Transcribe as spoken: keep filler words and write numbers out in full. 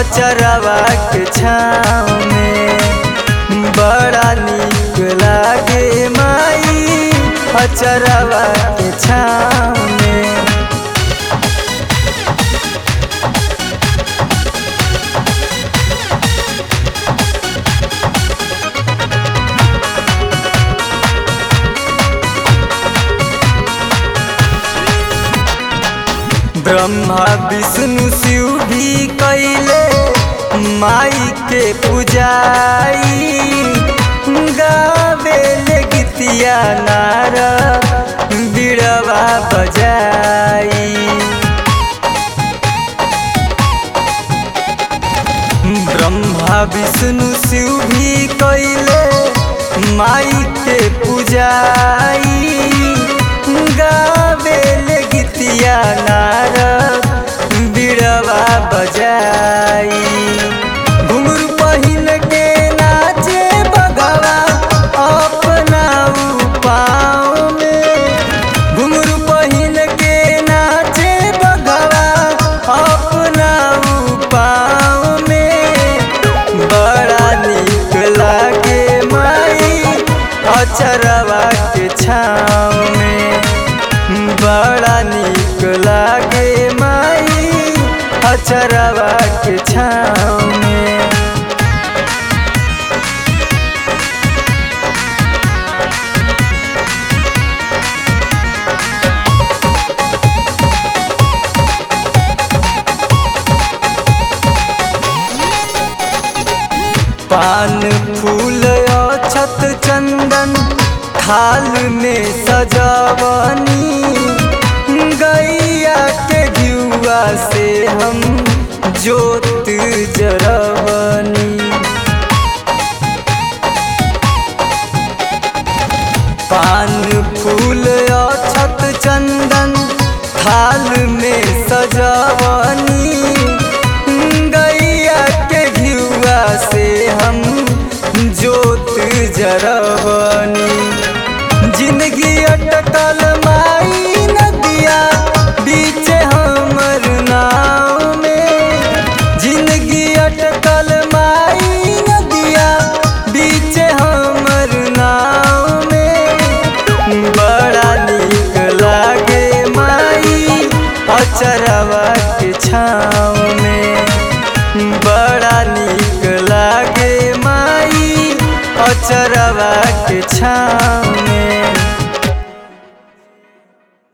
अचरवा के छाँव में। बड़ा नीक लागे माई अचरवा के छाँव में। ब्रह्मा विष्णु शिव भी कैले माई के पूजाई। गावेले गीतिया नारद बीड़वा बजाई। ब्रह्मा विष्णु शिव भी कैले माई के पूजाई। गावेले गीतिया नारद बीड़वा बजाई। घुंघरू पहिन के नाचे बघवा अपना पाँव में। घुंघरू पहिन के नाचे बघवा अपना पाँव में। बड़ा नीक लागे माई अचरवा के छाँव में। बड़ा नीक लागे माई अचरवा के छाँव में। पान फूल अक्षत चंदन थाल में सजावनी। गैया के घिउआ से हम जोत जरवनी। पान फूल अक्षत चंदन थाल में सजावनी। गैया के घिउआ से हम जोत जरवनी। जिंदगी अटकल माई नदिया बीच हमर नाव में। जिंदगी अटकल माई नदिया बीच हमर नाव में। बड़ा नीक लागे माई अचरवा के छाँव में। बड़ा नीक लागे माई अचरवा के छाँव